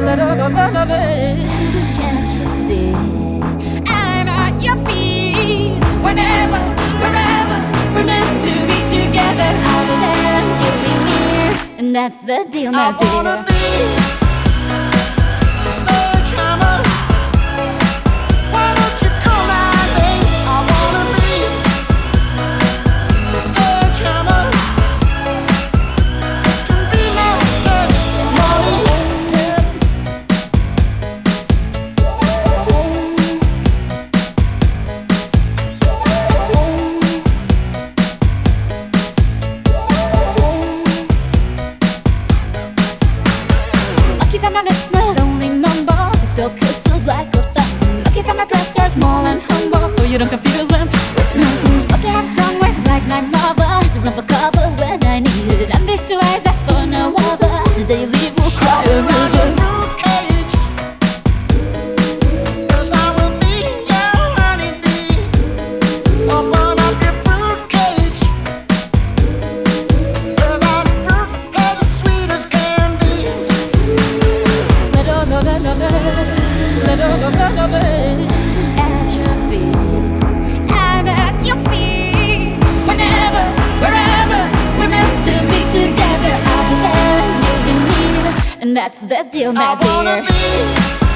Can't you see? I'm at your feet. Whenever, wherever, we're meant to be together. I'll be there and you'll be near, and that's the deal, my dear. I wanna be a sledgehammer. Why don't you come my way? I wanna be a sledgehammer. This can be no testimony. Lucky that my lips not only mumble, they spill kisses like a fountain. Lucky that my breasts are small and humble, so you don't confuse them with numbers. Lucky I have strong words like my mother, to run for cover when I need it. And these two eyes that for no other, the day you leave will cry a Around your river. fruitcage, 'cause I will be your honeybee. Open up your fruitcage, 'cause I'm fruit as sweet as can be. At your feet, I'm at your feet. Whenever, wherever, we're meant to be together. I'll be there and you'll be near, and that's the deal, my I wanna dear. be